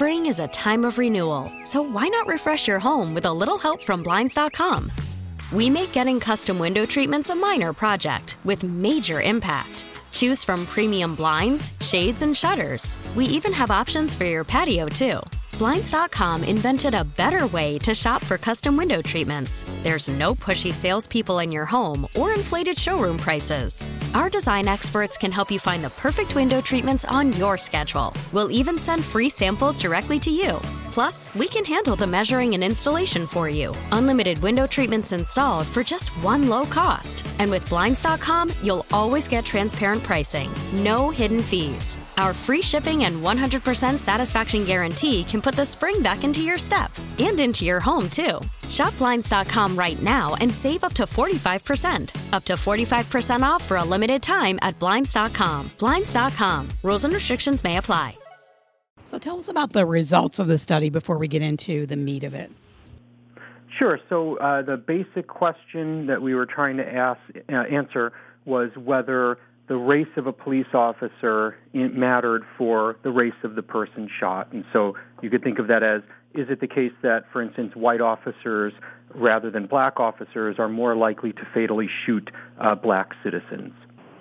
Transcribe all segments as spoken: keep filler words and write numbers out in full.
Spring is a time of renewal, so why not refresh your home with a little help from Blinds dot com? We make getting custom window treatments a minor project with major impact. Choose from premium blinds, shades, and shutters. We even have options for your patio, too. Blinds dot com invented a better way to shop for custom window treatments. There's no pushy salespeople in your home or inflated showroom prices. Our design experts can help you find the perfect window treatments on your schedule. We'll even send free samples directly to you. Plus, we can handle the measuring and installation for you. Unlimited window treatments installed for just one low cost. And with Blinds dot com, you'll always get transparent pricing. No hidden fees. Our free shipping and one hundred percent satisfaction guarantee can put the spring back into your step and into your home, too. Shop Blinds dot com right now and save up to forty-five percent. Up to forty-five percent off for a limited time at Blinds dot com. Blinds dot com. Rules and restrictions may apply. So tell us about the results of the study before we get into the meat of it. Sure. So uh, the basic question that we were trying to ask, uh, answer was whether the race of a police officer mattered for the race of the person shot. And so you could think of that as, is it the case that, for instance, white officers rather than black officers are more likely to fatally shoot uh, black citizens?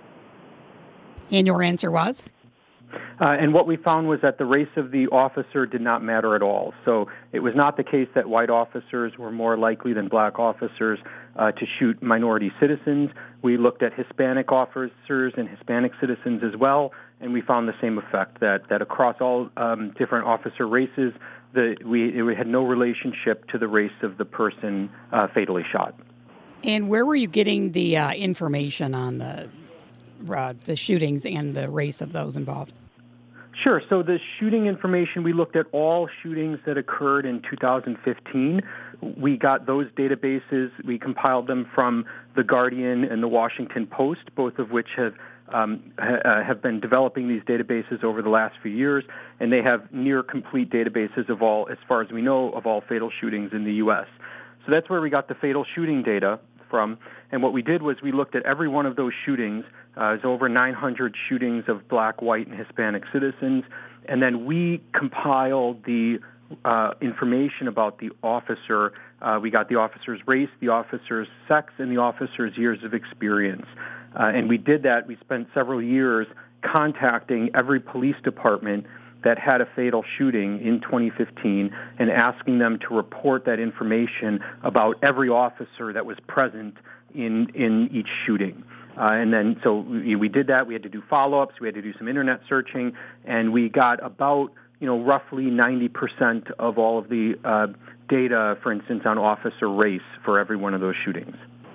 And your answer was? Uh, and what we found was that the race of the officer did not matter at all. So it was not the case that white officers were more likely than black officers uh, to shoot minority citizens. We looked at Hispanic officers and Hispanic citizens as well, and we found the same effect, that, that across all um, different officer races, the, we, it had no relationship to the race of the person uh, fatally shot. And where were you getting the uh, information on the uh, the shootings and the race of those involved? Sure. So the shooting information, we looked at all shootings that occurred in two thousand fifteen. We got those databases. We compiled them from The Guardian and The Washington Post, both of which have um, ha- have been developing these databases over the last few years, and they have near complete databases of all, as far as we know, of all fatal shootings in the U S. So that's where we got the fatal shooting data from. And what we did was we looked at every one of those shootings. Uh, there's over nine hundred shootings of black, white, and Hispanic citizens. And then we compiled the uh, information about the officer. Uh, we got the officer's race, the officer's sex, and the officer's years of experience. Uh, and we did that. We spent several years contacting every police department that had a fatal shooting in twenty fifteen and asking them to report that information about every officer that was present in in each shooting. Uh, and then, so we, we did that. We had to do follow-ups. We had to do some internet searching, and we got about, you know, roughly ninety percent of all of the uh, data, for instance, on officer race for every one of those shootings.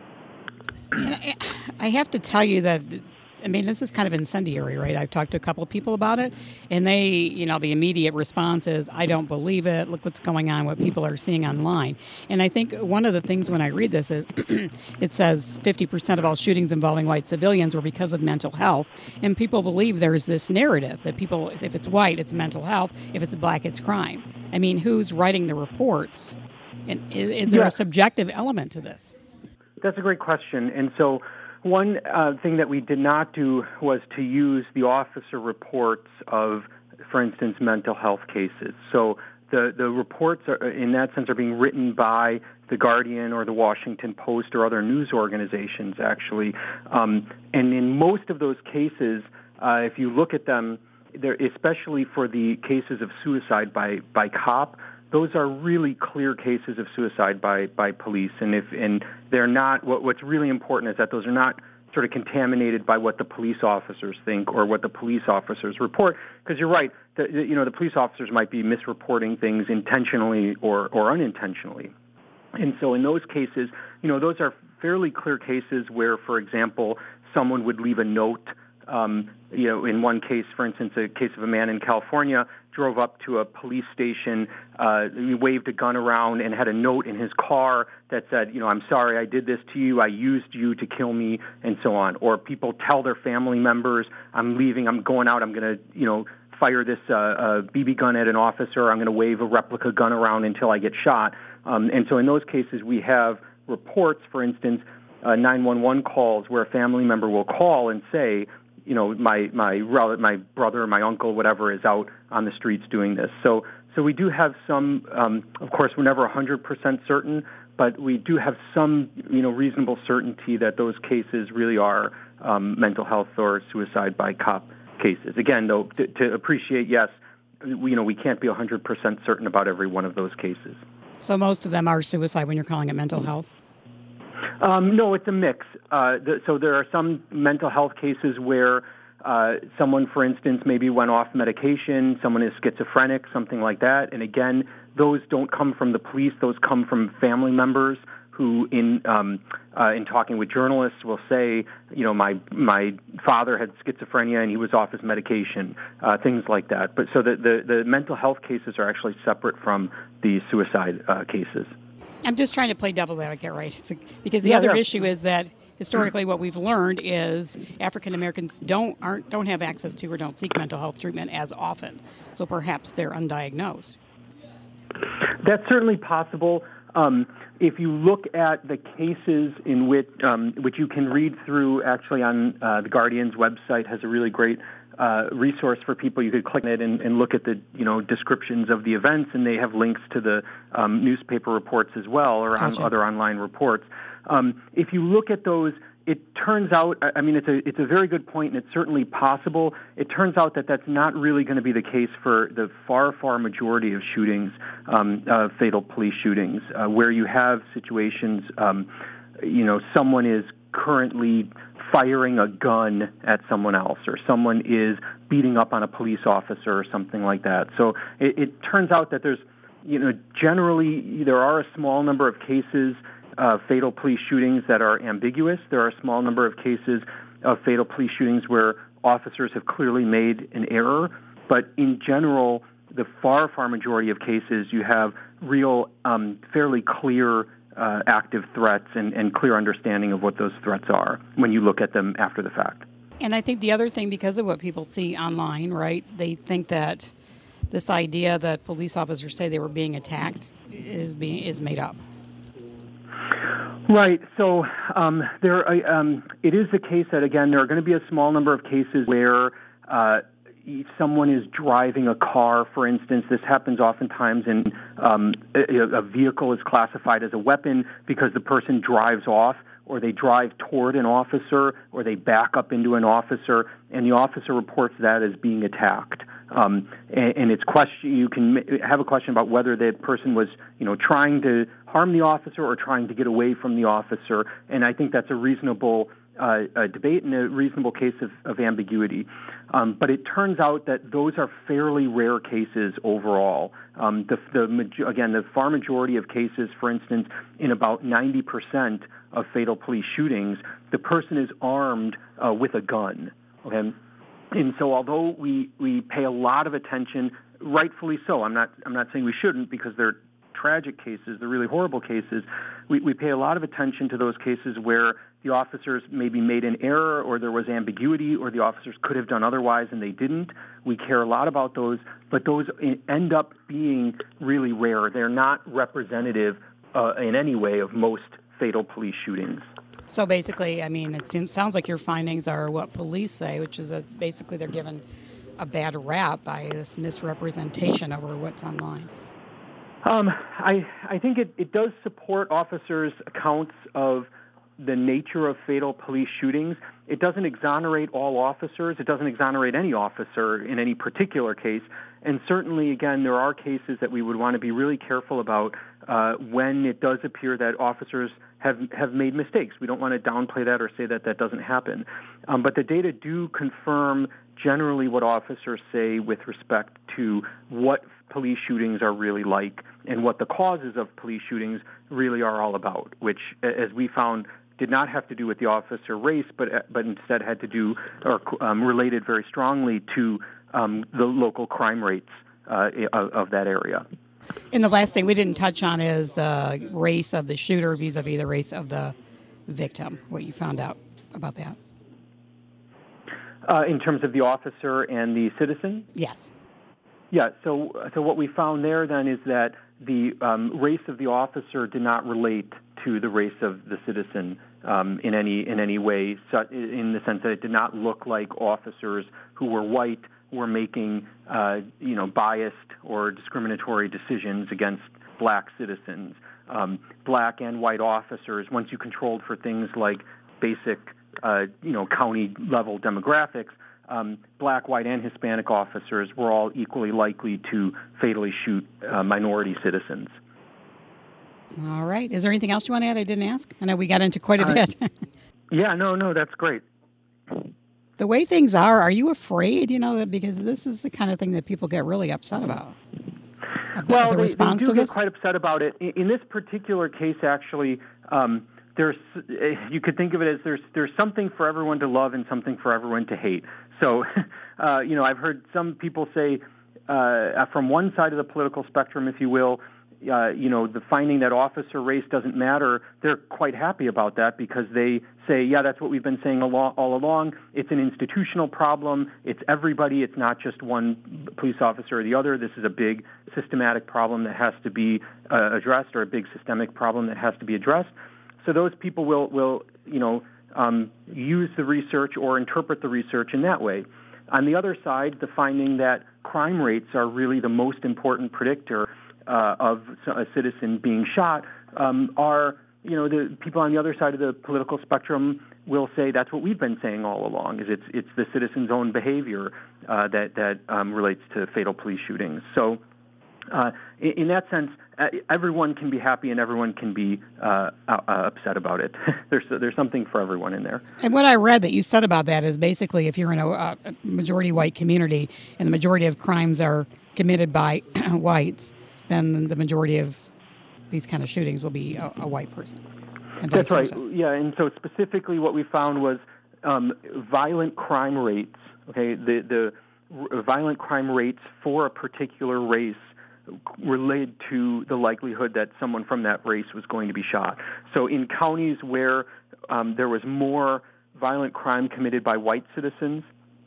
And I, I have to tell you that, I mean, this is kind of incendiary, right? I've talked to a couple of people about it, and they, you know, the immediate response is, I don't believe it. Look what's going on, what people are seeing online. And I think one of the things when I read this is it says fifty percent of all shootings involving white civilians were because of mental health. And people believe there's this narrative that people, if it's white, it's mental health. If it's black, it's crime. I mean, who's writing the reports? And is, is there yeah. a subjective element to this? That's a great question. And so one uh, thing that we did not do was to use the officer reports of, for instance, mental health cases. So the, the reports, are, in that sense, are being written by The Guardian or The Washington Post or other news organizations, actually. Um, and in most of those cases, uh, if you look at them, especially for the cases of suicide by, by cop, those are really clear cases of suicide by, by police, and if and they're not. What, what's really important is that those are not sort of contaminated by what the police officers think or what the police officers report. Because you're right, the, you know, the police officers might be misreporting things intentionally or, or unintentionally, and so in those cases, you know, those are fairly clear cases where, for example, someone would leave a note. Um, you know, in one case, for instance, a case of a man in California drove up to a police station, uh, he waved a gun around and had a note in his car that said, you know, I'm sorry I did this to you, I used you to kill me, and so on. Or people tell their family members, I'm leaving, I'm going out, I'm going to, you know, fire this uh, uh, B B gun at an officer, I'm going to wave a replica gun around until I get shot. Um, and so in those cases, we have reports, for instance, uh, nine one one calls where a family member will call and say, you know, my my rel- my brother, my uncle, whatever, is out on the streets doing this. So so we do have some. Um, of course, we're never one hundred percent certain, but we do have some, you know, reasonable certainty that those cases really are um, mental health or suicide by cop cases. Again, though, to, to appreciate, yes, we, you know, we can't be one hundred percent certain about every one of those cases. So most of them are suicide when you're calling it mental health? Um, no, it's a mix. Uh, the, so there are some mental health cases where uh, someone, for instance, maybe went off medication, someone is schizophrenic, something like that. And again, those don't come from the police. Those come from family members who, in um, uh, in talking with journalists, will say, you know, my my father had schizophrenia and he was off his medication, uh, things like that. But so the, the, the mental health cases are actually separate from the suicide uh, cases. I'm just trying to play devil's advocate, right? Because the Yeah, other yeah. issue is that historically what we've learned is African Americans don't aren't don't have access to or don't seek mental health treatment as often. So perhaps they're undiagnosed. That's certainly possible. Um, if you look at the cases in which um, which you can read through, actually on uh, the Guardian's website has a really great uh, resource for people. You could click on it and, and look at the you know descriptions of the events, and they have links to the um, newspaper reports as well, or Gotcha. on other online reports. Um, if you look at those, it turns out, I mean, it's a it's a very good point, and it's certainly possible. It turns out that that's not really going to be the case for the far, far majority of shootings, um, uh, fatal police shootings, uh, where you have situations, um, you know, someone is currently firing a gun at someone else, or someone is beating up on a police officer or something like that. So it, it turns out that there's, you know, generally there are a small number of cases Uh, fatal police shootings that are ambiguous. There are a small number of cases of fatal police shootings where officers have clearly made an error. But in general, the far, far majority of cases, you have real, um, fairly clear uh, active threats and, and clear understanding of what those threats are when you look at them after the fact. And I think the other thing, because of what people see online, right, they think that this idea that police officers say they were being attacked is being is made up. Right. So um, there, um, it is the case that, again, there are going to be a small number of cases where uh, someone is driving a car, for instance. This happens oftentimes in um, a, a vehicle is classified as a weapon because the person drives off, or they drive toward an officer, or they back up into an officer, and the officer reports that as being attacked. Um, and, and it's question. You can have a question about whether the person was, you know, trying to harm the officer or trying to get away from the officer. And I think that's a reasonable uh, a debate and a reasonable case of, of ambiguity. Um, but it turns out that those are fairly rare cases overall. Um, the, the again, the far majority of cases, for instance, in about ninety percent of fatal police shootings, the person is armed uh, with a gun. Okay. And so although we, we pay a lot of attention, rightfully so, I'm not I'm not saying we shouldn't, because they're tragic cases, they're really horrible cases, we, we pay a lot of attention to those cases where the officers maybe made an error, or there was ambiguity, or the officers could have done otherwise and they didn't. We care a lot about those, but those end up being really rare. They're not representative uh, in any way of most fatal police shootings. So basically, I mean, it seems, sounds like your findings are what police say, which is that basically they're given a bad rap by this misrepresentation over what's online. Um, I, I think it, it does support officers' accounts of the nature of fatal police shootings. It doesn't exonerate all officers. It doesn't exonerate any officer in any particular case. And certainly, again, there are cases that we would want to be really careful about uh, when it does appear that officers have have made mistakes. We don't want to downplay that or say that that doesn't happen. Um, but the data do confirm generally what officers say with respect to what police shootings are really like and what the causes of police shootings really are all about, which, as we found, did not have to do with the officer race, but but instead had to do or um, related very strongly to um, the local crime rates uh, of, of that area. And the last thing we didn't touch on is the race of the shooter vis-a-vis the race of the victim, what you found out about that. Uh, in terms of the officer and the citizen? Yes. Yeah, so so what we found there then is that the um, race of the officer did not relate to the race of the citizen um, in any in any way, in the sense that it did not look like officers who were white were making uh, you know biased or discriminatory decisions against black citizens. Um, black and white officers, once you controlled for things like basic uh, you know county level demographics, um, black, white, and Hispanic officers were all equally likely to fatally shoot uh, minority citizens. All right. Is there anything else you want to add I didn't ask? I know we got into quite a uh, bit. yeah, no, no, that's great. The way things are, are you afraid, you know, because this is the kind of thing that people get really upset about? about well, the they, response they do to get this? quite upset about it. In, in this particular case, actually, um, there's you could think of it as there's there's something for everyone to love and something for everyone to hate. So, uh, you know, I've heard some people say uh, from one side of the political spectrum, if you will, Uh, you know, the finding that officer race doesn't matter, they're quite happy about that because they say, yeah, that's what we've been saying all, all along. It's an institutional problem. It's everybody. It's not just one police officer or the other. This is a big systematic problem that has to be uh, addressed, or a big systemic problem that has to be addressed. So those people will, will you know, um, use the research or interpret the research in that way. On the other side, the finding that crime rates are really the most important predictor Uh, of a citizen being shot um, are, you know, the people on the other side of the political spectrum will say that's what we've been saying all along, is it's it's the citizen's own behavior uh, that that um, relates to fatal police shootings. So uh, in, in that sense, uh, everyone can be happy and everyone can be uh, uh, upset about it. there's there's something for everyone in there. And what I read that you said about that is basically if you're in a, a majority white community and the majority of crimes are committed by whites, then the majority of these kind of shootings will be a, a white person. That's right. Yeah, and so specifically what we found was um, violent crime rates, okay, the, the r- violent crime rates for a particular race related to the likelihood that someone from that race was going to be shot. So in counties where um, there was more violent crime committed by white citizens,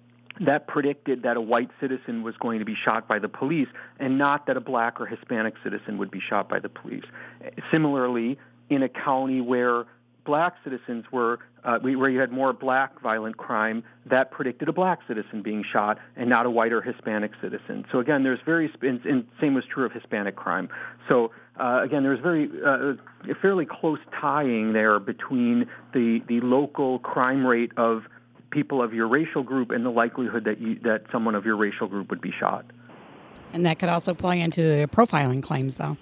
that predicted that a white citizen was going to be shot by the police and not that a black or Hispanic citizen would be shot by the police. Similarly, in a county where black citizens were, uh, where you had more black violent crime, that predicted a black citizen being shot and not a white or Hispanic citizen. So again, there's very, and same was true of Hispanic crime. So uh, again, there's very, uh, a fairly close tying there between the, the local crime rate of people of your racial group and the likelihood that you, that someone of your racial group would be shot. And that could also play into the profiling claims, though.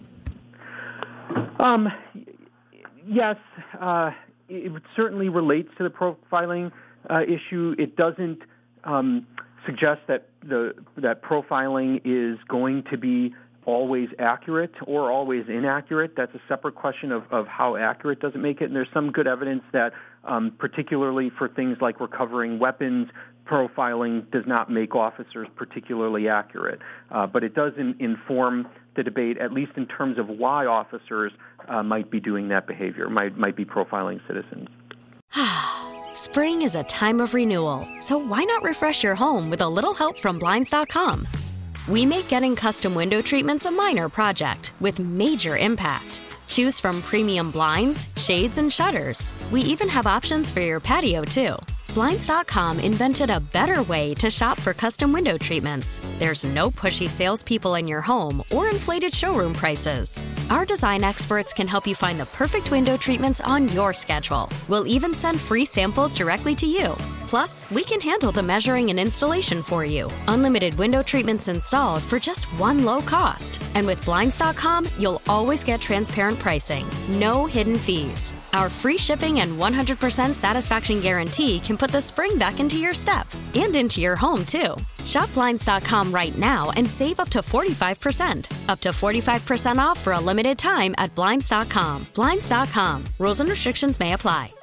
Um, yes, uh, it certainly relates to the profiling uh, issue. It doesn't um, suggest that the that profiling is going to be always accurate or always inaccurate. That's a separate question of, of how accurate does it make it. And there's some good evidence that um, particularly for things like recovering weapons, profiling does not make officers particularly accurate. Uh, but it does in, inform the debate, at least in terms of why officers uh, might be doing that behavior, might, might be profiling citizens. Spring is a time of renewal, so why not refresh your home with a little help from Blinds dot com? We make getting custom window treatments a minor project with major impact. Choose from premium blinds, shades, and shutters. We even have options for your patio, too. Blinds dot com invented a better way to shop for custom window treatments. There's no pushy salespeople in your home or inflated showroom prices. Our design experts can help you find the perfect window treatments on your schedule. We'll even send free samples directly to you. Plus, we can handle the measuring and installation for you. Unlimited window treatments installed for just one low cost. And with Blinds dot com, you'll always get transparent pricing. No hidden fees. Our free shipping and one hundred percent satisfaction guarantee can put the spring back into your step and into your home, too. Shop Blinds dot com right now and save up to forty-five percent. Up to forty-five percent off for a limited time at Blinds dot com. Blinds dot com. Rules and restrictions may apply.